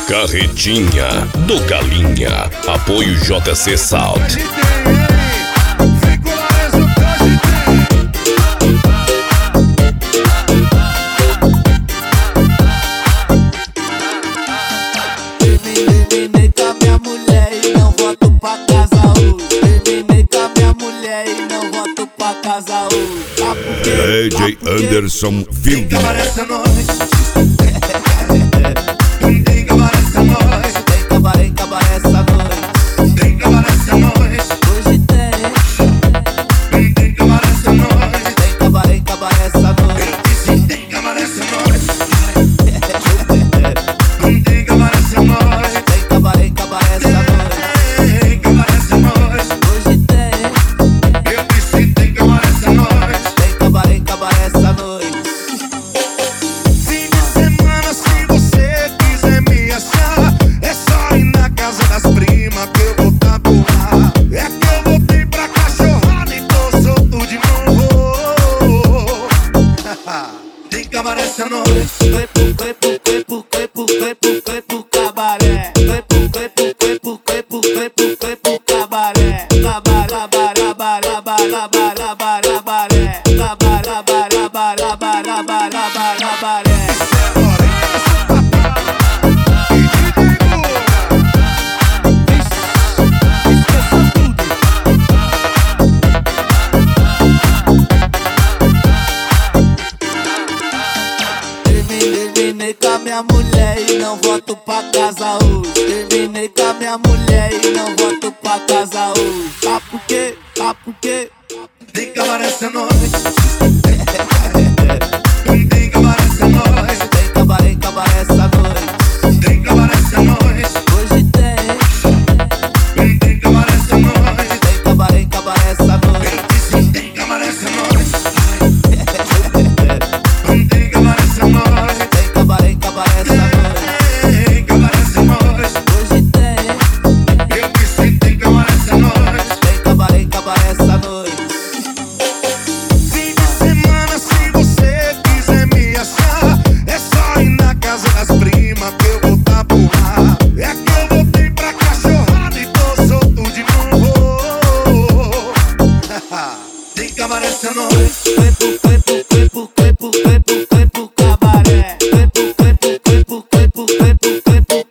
Carretinha do Galinha. Apoio JC Sound. Terminei com a minha mulher e não volto pra casa hoje. Terminei com a minha mulher e não volto pra casa hoje. DJ Anderson Fielding. Terminei com a minha mulher e não volto pra casa hoje. Terminei com a minha mulher e não volto pra casa hoje. Tá por quê? Tá por quê? Tem que acabar essa noite. Tem que acabar essa noite. Tem que acabar essa noite. Tem que acabar essa noite. Hoje tem. Tem que acabar essa noite. Tem que acabar essa noite. Tem que acabar essa noite. Tem que acabar essa noite. Tem que acabar essa noite. Tem que acabar essa noite. Hoje tem. Eu disse tem que acabar essa noite. Tem que acabar essa noite. Fim de semana, se você quiser me achar, é só ir na casa das primas que eu vou tabuar. É que eu voltei pra cachorrada e tô solto de novo. Tem que acabar essa noite. Foi pro cabaré. Foi pro